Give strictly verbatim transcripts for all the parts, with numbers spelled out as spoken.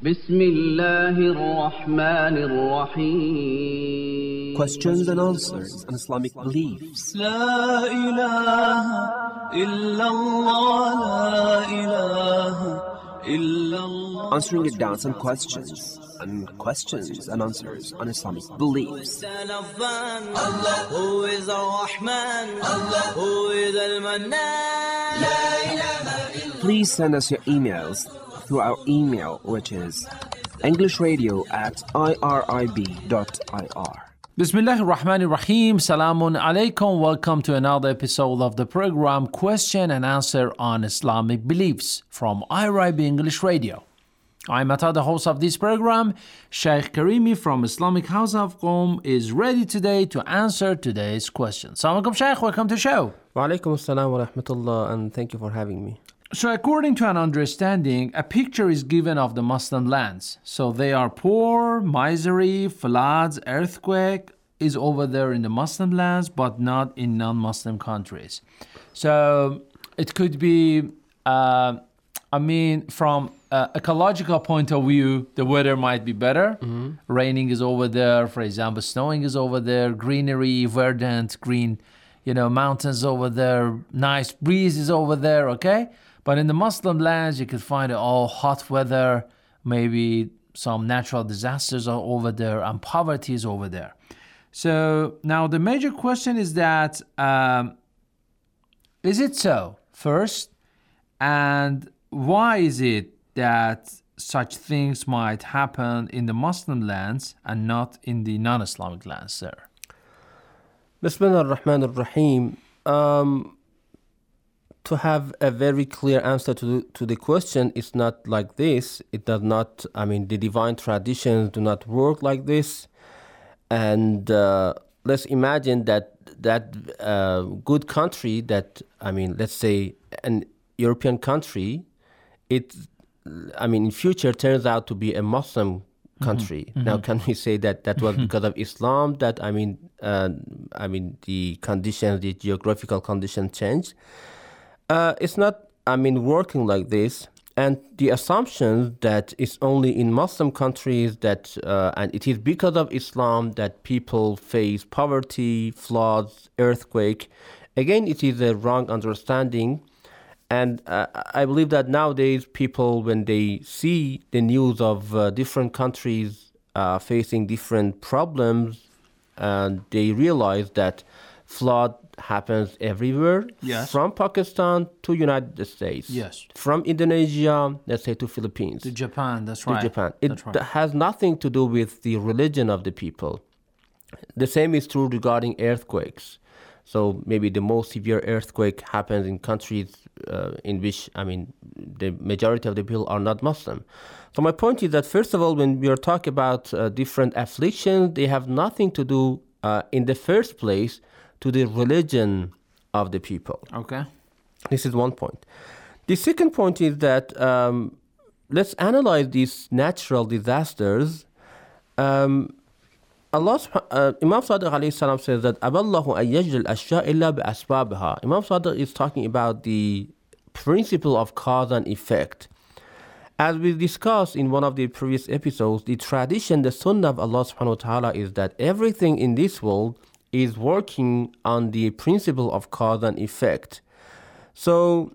بسم الله الرحمن الرحيم. Questions and answers on Islamic beliefs. لا إله إلا الله لا إله إلا الله. Answering your doubts and questions and questions and answers on Islamic beliefs. Allah, who is Ar-Rahman, Allah, who is Al-Mannan. لا إله إلا. Please send us your emails through our email, which is englishradio at irib dot ir. Bismillah ar-Rahman ar-Rahim. Salamun alaikum. Welcome to another episode of the program Question and Answer on Islamic Beliefs from I R I B English Radio. I'm Ata, the host of this program. Sheikh Karimi from Islamic House of Qom is ready today to answer today's question. Assalamu alaikum, Sheikh. Welcome to the show. Wa alaikum assalam wa rahmatullah, and thank you for having me. So according to an understanding, a picture is given of the Muslim lands. So they are poor, misery, floods, earthquake is over there in the Muslim lands, but not in non-Muslim countries. So it could be, uh, I mean, from uh, ecological point of view, the weather might be better. Mm-hmm. Raining is over there, for example, snowing is over there, greenery, verdant, green, you know, mountains over there, nice breeze is over there, okay? But in the Muslim lands, you could find all hot weather, maybe some natural disasters are over there, and poverty is over there. So now the major question is that, um, is it so, first? And why is it that such things might happen in the Muslim lands and not in the non-Islamic lands, sir? Bismillah ar-Rahman ar-Rahim. Um... To have a very clear answer to to the question, it's not like this. It does not, I mean, the divine traditions do not work like this. And uh, let's imagine that that uh, good country that, I mean, let's say an European country, it, I mean, in future turns out to be a Muslim country. Mm-hmm. Now, can we say that that was because of Islam that, I mean, uh, I mean, the conditions, the geographical conditions changed? Uh, it's not, I mean, working like this. And the assumption that it's only in Muslim countries that, uh, and it is because of Islam that people face poverty, floods, earthquake. Again, it is a wrong understanding. And uh, I believe that nowadays people, when they see the news of uh, different countries uh, facing different problems, and they realize that flood happens everywhere, yes, from Pakistan to United States, yes, from Indonesia, let's say, to Philippines, to Japan, that's right, to Japan. It that's right. has nothing to do with the religion of the people. The same is true regarding earthquakes. So maybe the most severe earthquake happens in countries uh, in which, I mean, the majority of the people are not Muslim. So my point is that, first of all, when we are talking about uh, different afflictions, they have nothing to do uh, in the first place to the religion of the people. Okay. This is one point. The second point is that um, let's analyze these natural disasters. Um, Allah, uh, Imam Sadiq alayhi salam says that Aballahu an yajri al-ashya illa bi asbabiha. Imam Sadiq is talking about the principle of cause and effect. As we discussed in one of the previous episodes, the tradition, the sunnah of Allah subhanahu wa ta'ala is that everything in this world is working on the principle of cause and effect. So,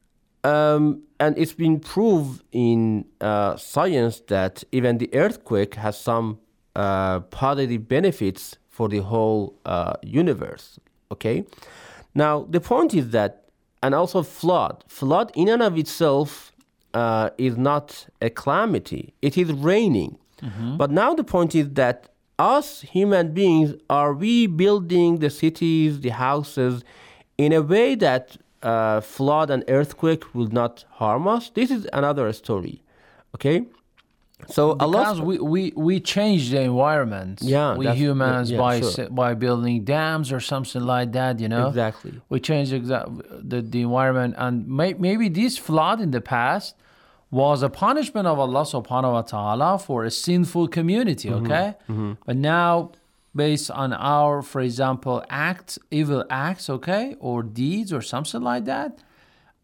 um, and it's been proved in uh, science that even the earthquake has some uh, positive benefits for the whole uh, universe, okay? Now, the point is that, and also flood. Flood in and of itself uh, is not a calamity. It is raining. Mm-hmm. But now the point is that us human beings, are we building the cities, the houses, in a way that uh, flood and earthquake will not harm us? This is another story, okay? So because Allah, we, we, we change the environment, yeah, we humans, yeah, by sure. by building dams or something like that, you know? Exactly. We change exa- the, the environment, and may, maybe this flood in the past was a punishment of Allah subhanahu wa ta'ala for a sinful community, okay? Mm-hmm. Mm-hmm. But now, based on our, for example, acts, evil acts, okay, or deeds or something like that,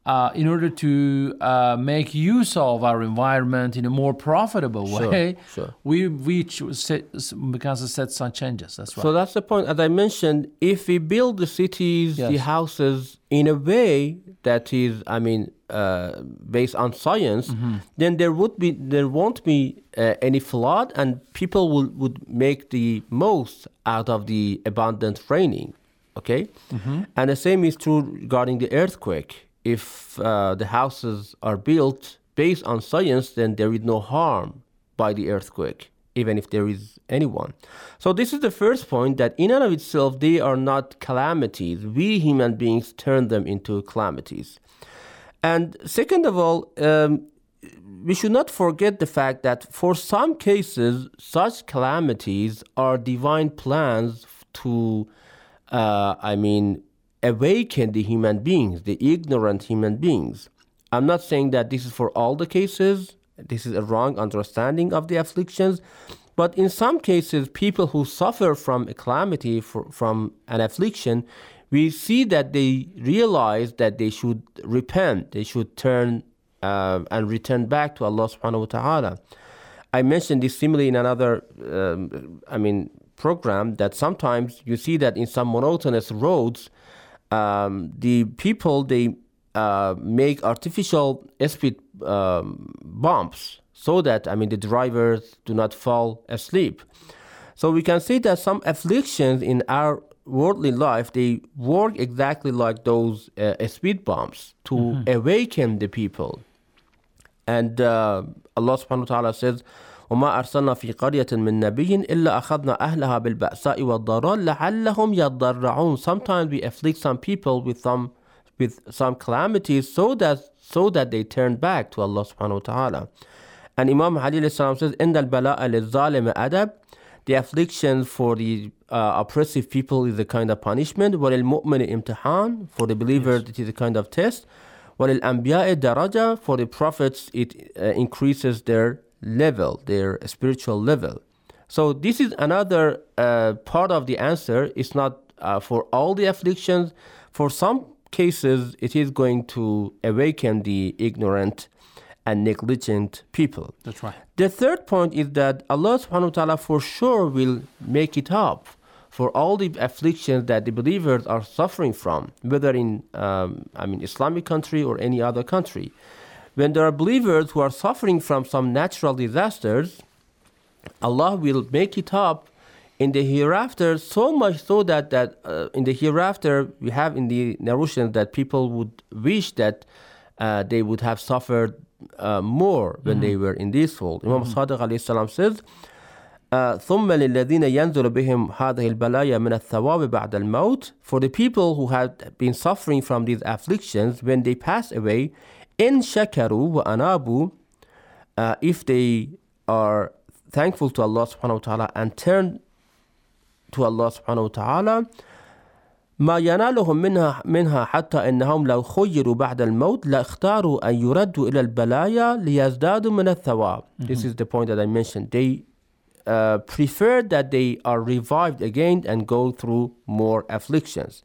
uh, in order to uh, make use of our environment in a more profitable Sure, way, sure. we we ch- set, because of set some changes. That's right. So that's the point. As I mentioned, if we build the cities, the Yes. houses in a way that is, I mean, uh, based on science, Mm-hmm. then there would be, there won't be uh, any flood, and people will, would make the most out of the abundant raining. Okay, Mm-hmm. and the same is true regarding the earthquake. If uh, the houses are built based on science, then there is no harm by the earthquake, even if there is anyone. So this is the first point, that in and of itself, they are not calamities. We human beings turn them into calamities. And second of all, um, we should not forget the fact that for some cases, such calamities are divine plans to, uh, I mean, awaken the human beings, the ignorant human beings. I'm not saying that this is for all the cases. This is a wrong understanding of the afflictions. But in some cases, people who suffer from a calamity, for, from an affliction, we see that they realize that they should repent, they should turn uh, and return back to Allah subhanahu wa ta'ala. I mentioned this similarly in another, um, I mean, program, that sometimes you see that in some monotonous roads, um, the people, they uh, make artificial speed um, bumps so that, I mean, the drivers do not fall asleep. So we can see that some afflictions in our worldly life, they work exactly like those uh, speed bumps to mm-hmm. awaken the people. And uh, Allah subhanahu wa ta'ala says, وَمَا أَرْسَلْنَا فِي قَرْيَةٍ مِّن نَبِيٍّ إِلَّا أَخَذْنَا أَهْلَهَا بِالْبَأْسَاءِ وَالضَّرَّاءِ لَعَلَّهُمْ يَضَّرَّعُونَ. Sometimes we afflict some people with some with some calamities so that so that they turn back to Allah subhanahu wa ta'ala. And Imam Ali alayhi salam says, إِنَّ الْبَلَاءَ لِلظَّالِمِ أَدَبٍ. The affliction for the uh, oppressive people is a kind of punishment. وَلِلْمُؤْمِنِ imtihan. For the believer, yes. It is a kind of test. وَلِلْأَنْبِيَاءِ daraja. For the prophets, it uh, increases their level, their spiritual level. So this is another uh, part of the answer. It's not uh, for all the afflictions. For some cases, it is going to awaken the ignorant and negligent people. That's right. The third point is that Allah subhanahu wa ta'ala for sure will make it up for all the afflictions that the believers are suffering from, whether in um, I mean Islamic country or any other country. When there are believers who are suffering from some natural disasters, Allah will make it up in the hereafter, so much so that, that uh, in the hereafter we have in the narrations that people would wish that uh, they would have suffered uh, more when mm-hmm. they were in this world. Imam mm-hmm. Sadiq alayhi salam says, ثُمَّ لِلَّذِينَ يَنْزُلُ بِهِمْ هَذِهِ الْبَلَايَا مِنَ الثَّوَابِ بَعْدَ الْمَوْتِ. For the people who had been suffering from these afflictions, when they pass away, in shakaru wa anabu, uh, if they are thankful to Allah subhanahu wa ta'ala and turn to Allah subhanahu wa ta'ala, ما ينالهم منها منها حتى إنهم لو خيروا بعد الموت لاختاروا أن يردوا إلى البلايا ليزدادوا من الثواب. Mm-hmm. This is the point that I mentioned. They uh, prefer that they are revived again and go through more afflictions.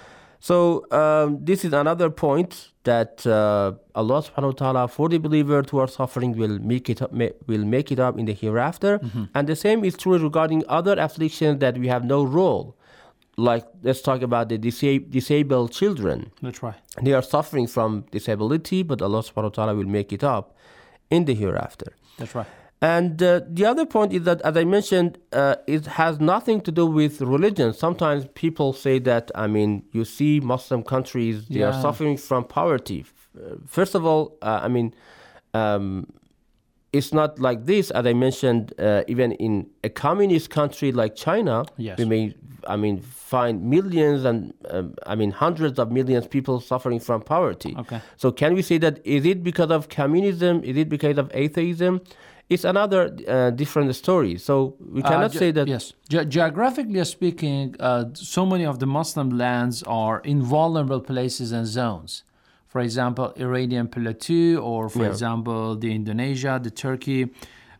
So um, this is another point that uh, Allah subhanahu wa ta'ala for the believers who are suffering will make it up, will make it up in the hereafter. Mm-hmm. And the same is true regarding other afflictions that we have no role. Like, let's talk about the disa- disabled children. That's right. They are suffering from disability, but Allah subhanahu wa ta'ala will make it up in the hereafter. That's right. And uh, the other point is that, as I mentioned, uh, it has nothing to do with religion. Sometimes people say that, I mean, you see Muslim countries, they yeah. are suffering from poverty. Uh, first of all, uh, I mean, um, it's not like this. As I mentioned, uh, even in a communist country like China, yes. we may, I mean, find millions and, um, I mean, hundreds of millions of people suffering from poverty. Okay. So can we say that, is it because of communism? Is it because of atheism? It's another uh, different story. So we cannot uh, ge- say that... Yes. Ge- geographically speaking, uh, so many of the Muslim lands are in vulnerable places and zones. For example, Iranian Plateau, or for yeah. example, the Indonesia, the Turkey.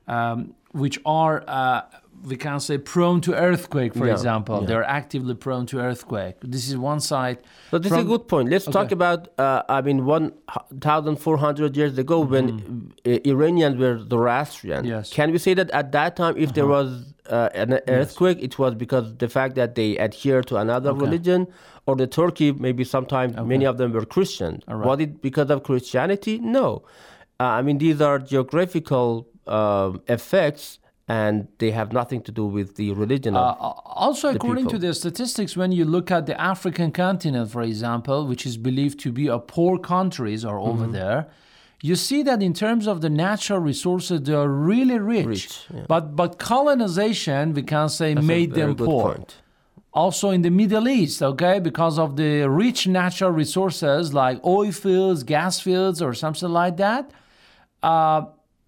um, which are, uh, we can say, prone to earthquake, for Yeah, example. yeah. They're actively prone to earthquake. This is one side. So this From- is a good point. Let's talk Okay. about, uh, I mean, one thousand four hundred years ago when uh, Iranians were Zoroastrian. Yes. Can we say that at that time, if there was uh, an earthquake, it was because the fact that they adhere to another Okay. religion? Or the Turkey, maybe sometimes many of them were Christian. All right. Was it because of Christianity? No. Uh, I mean, these are geographical um, effects, and they have nothing to do with the religion of Uh, also, according to people. the statistics, when you look at the African continent, for example, which is believed to be a poor countries are Mm-hmm. over there, you see that in terms of the natural resources, they are really rich. Rich, yeah. But but colonization, we can say, That's a made very them good poor. point. Also in the Middle East, okay, because of the rich natural resources like oil fields, gas fields, or something like that, uh,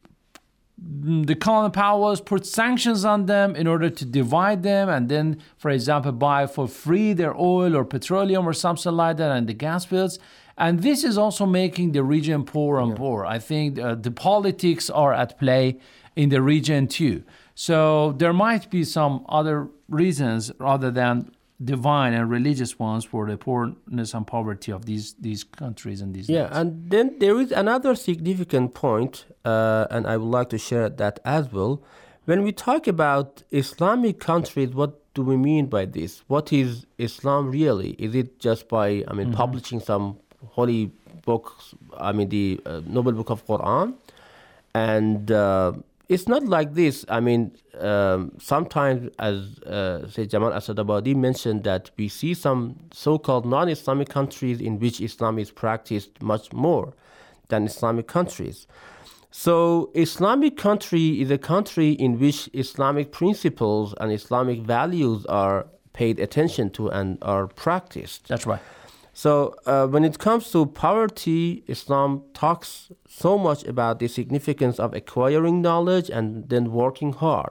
the colonial powers put sanctions on them in order to divide them and then, for example, buy for free their oil or petroleum or something like that and the gas fields. And this is also making the region poor and poor. I think uh, the politics are at play in the region too. So there might be some other reasons other than divine and religious ones for the poorness and poverty of these these countries and these Yeah, lands. and then there is another significant point, uh, and I would like to share that as well. When we talk about Islamic countries, what do we mean by this? What is Islam really? Is it just by, I mean, publishing some holy books, I mean, the uh, Noble Book of Quran? And uh, it's not like this. I mean, um, sometimes, as uh, say Jamal Asadabadi mentioned, that we see some so-called non-Islamic countries in which Islam is practiced much more than Islamic countries. So, Islamic country is a country in which Islamic principles and Islamic values are paid attention to and are practiced. That's right. So uh, when it comes to poverty, Islam talks so much about the significance of acquiring knowledge and then working hard.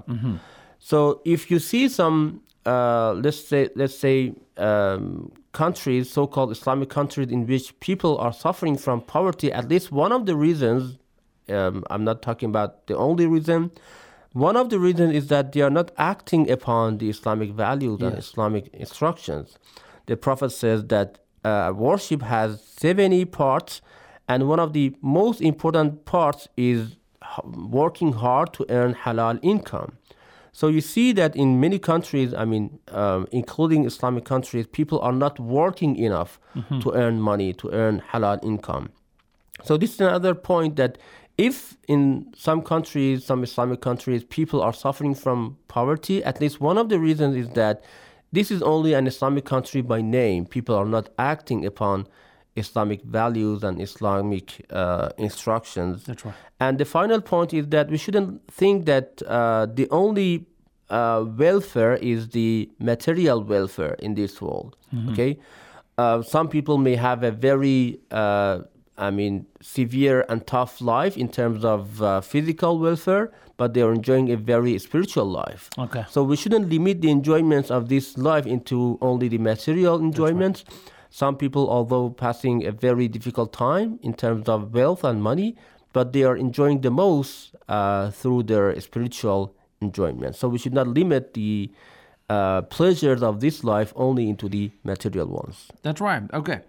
So if you see some, uh, let's say, let's say um, countries, so-called Islamic countries, in which people are suffering from poverty, at least one of the reasons, um, I'm not talking about the only reason, one of the reasons is that they are not acting upon the Islamic values and Yes. Islamic instructions. The Prophet says that uh, worship has seventy parts, and one of the most important parts is h- working hard to earn halal income. So you see that in many countries, I mean, um, including Islamic countries, people are not working enough to earn money, to earn halal income. So this is another point, that if in some countries, some Islamic countries, people are suffering from poverty, at least one of the reasons is that this is only an Islamic country by name. People are not acting upon Islamic values and Islamic uh, instructions. That's right. And the final point is that we shouldn't think that uh, the only uh, welfare is the material welfare in this world. Okay, uh, some people may have a very, uh, I mean, severe and tough life in terms of uh, physical welfare, but they are enjoying a very spiritual life. Okay. So we shouldn't limit the enjoyments of this life into only the material enjoyments. Some people, although passing a very difficult time in terms of wealth and money, but they are enjoying the most uh, through their spiritual enjoyment. So we should not limit the uh, pleasures of this life only into the material ones. That's right. Okay.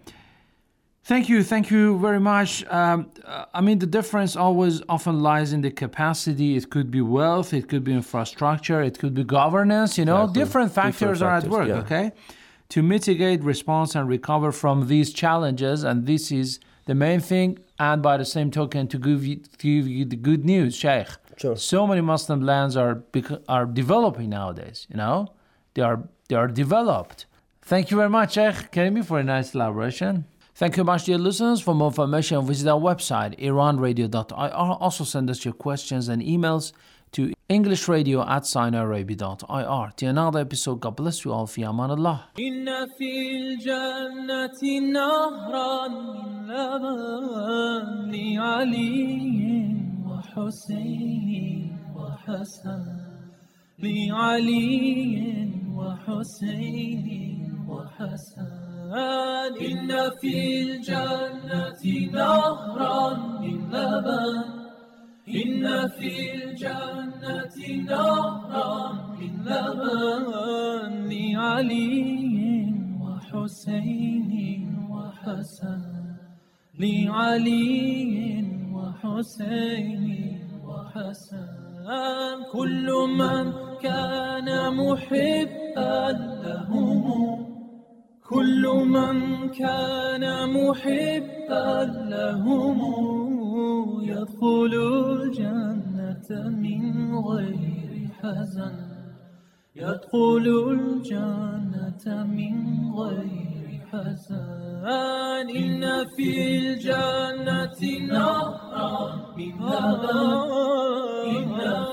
Thank you. Thank you very much. Um, uh, I mean, the difference always often lies in the capacity. It could be wealth, it could be infrastructure, it could be governance, you know, Exactly. different factors Different are at factors, work, yeah. okay? To mitigate, response, and recover from these challenges. And this is the main thing. And by the same token, to give you, to give you the good news, Sheikh. Sure. So many Muslim lands are bec- are developing nowadays, you know? They are, they are developed. Thank you very much, Sheikh Karimi, for a nice elaboration. Thank you much, dear listeners. For more information, visit our website, iran radio dot i r. Also send us your questions and emails to englishradio at sinarabi dot i r. Till another episode, God bless you all. Fi aman Allah. إن في الجنة نهرا من لبن لعلي وحسين وحسن لعلي وحسين وحسن إن في الجنة نهرا من لبن إن في الجنة نهرا من لبن لعلي وحسين وحسن لعلي وحسين وحسن كل من كان محبا لهم كل من كان محبا لهم يدخل الجنة من غير حزن يدخل الجنة من غير حزن إن في الجنة نهرا من لبن إن